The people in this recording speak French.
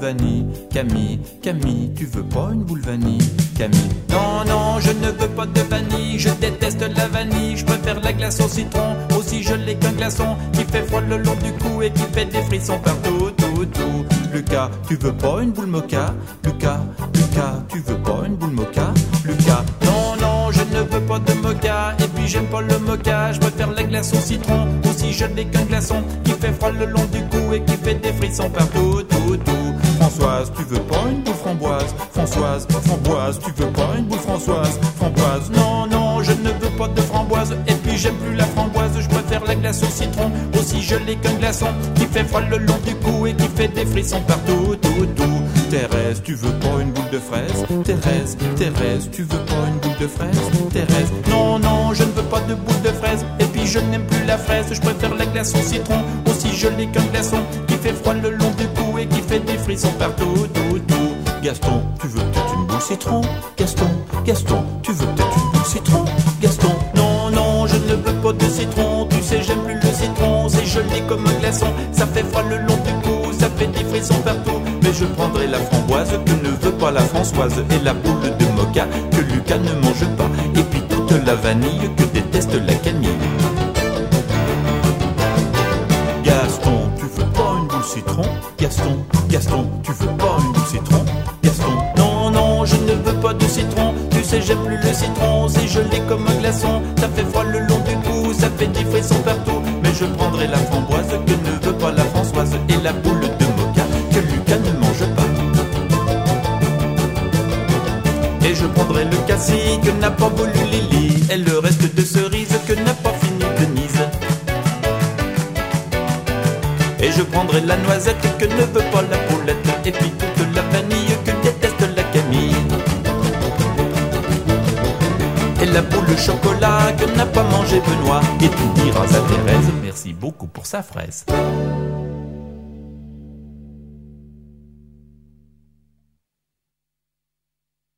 vanille. Camille, Camille, tu veux pas une boule vanille? Camille, non, non, je ne veux pas de vanille. Je déteste la vanille, je préfère la glace au citron. Aussi je l'ai qu'un glaçon qui fait froid le long du cou et qui fait des frissons partout, tout, tout. Lucas, tu veux pas une boule mocha? Lucas, Lucas, tu veux pas une boule mocha? Lucas, non, non, je ne veux pas de mocha. Et puis j'aime pas le mocha, je préfère la glace au citron. Aussi je n'ai qu'un glaçon qui fait froid le long du cou et qui fait des frissons partout, tout, tout. Françoise, tu veux pas une boule framboise? Françoise, Framboise, tu veux pas une boule Françoise? Framboise, non, non, je ne veux pas de framboise. Et puis j'aime plus la framboise, je préfère la glace au citron. Aussi je n'ai qu'un glaçon qui fait froid le long du cou et qui fait des frissons partout, tout, tout. Thérèse, tu veux pas une boule de fraise? Thérèse, Thérèse, tu veux pas une boule de fraise? Thérèse, non, non, je ne veux pas de boule de fraise. Et puis je n'aime plus la fraise, je préfère la glace au citron. Aussi je n'ai qu'un glaçon qui fait froid le long du cou et qui fait des frissons partout, tout, tout. Gaston, tu veux peut-être une boule citron? Gaston, Gaston, tu veux peut-être une boule citron? Gaston, non, non, je ne veux pas de citron. Tu sais, j'aime plus le citron, c'est gelé comme un glaçon. Ça fait froid le long du cou, ça fait des frissons partout. Mais je prendrai la framboise que ne veut pas la Françoise, et la boule de mocha que Lucas ne mange pas, et puis toute la vanille que déteste la Camille. Gaston, tu veux pas une boule citron? Gaston, Gaston, tu veux pas une boule citron? Gaston, non, non, je ne veux pas de citron. Tu sais, j'aime plus le citron, c'est gelé comme un glaçon. Ça fait froid le long du cou, ça fait des frissons partout. Mais je prendrai la framboise que ne veut pas la Françoise, et la boule de mocha que Lucas ne mange pas. Et je prendrai le cassis que n'a pas voulu Lily, et le reste de cerise que n'a pas fini Denise. Et je prendrai la noisette que ne veut pas la poulette, et puis toute la vanille que déteste la Camille. Et la boule chocolat que n'a pas mangé Benoît. Et tu diras à Thérèse, merci beaucoup pour sa fraise.